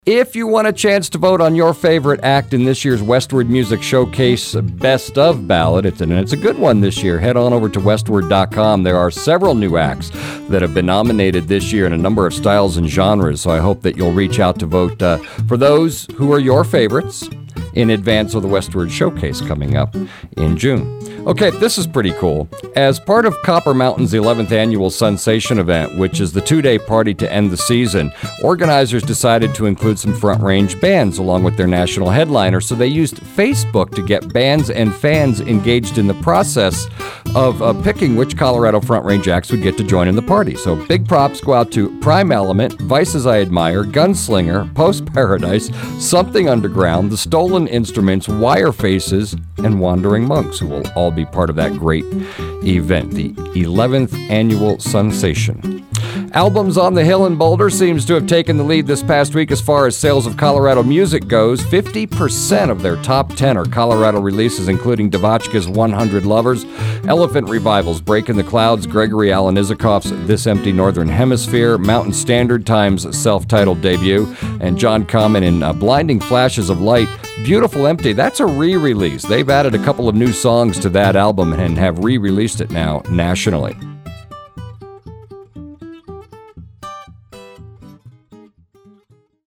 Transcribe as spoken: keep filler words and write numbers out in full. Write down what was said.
If you want a chance to vote on your favorite act in this year's Westward Music Showcase Best of ballot, it's, and it's a good one this year, head on over to westward dot com. There are several new acts that have been nominated this year in a number of styles and genres, so I hope that you'll reach out to vote uh, for those who are your favorites in advance of the Westward Showcase coming up in June. Okay, this is pretty cool. As part of Copper Mountain's eleventh annual Sensation event, which is the two-day party to end the season, organizers decided to include some front-range bands along with their national headliner, so they used Facebook to get bands and fans engaged in the process of uh, picking which Colorado front-range acts would get to join in the party. So big props go out to Prime Element, Vices I Admire, Gunslinger, Post Paradise, Something Underground, The Stolen Instruments, Wire Faces, and Wandering Monks, who will all be part of that great event, the eleventh annual Sensation. Albums on the Hill in Boulder seems to have taken the lead this past week as far as sales of Colorado music goes. fifty percent of their top ten are Colorado releases, including Devotchka's one hundred Lovers, Elephant Revival's Breaking the Clouds, Gregory Alan Isakov's This Empty Northern Hemisphere, Mountain Standard Time's self-titled debut, and John Common in uh, Blinding Flashes of Light, Beautiful Empty. That's a re-release. They've added a couple of new songs to that album and have re-released it now nationally.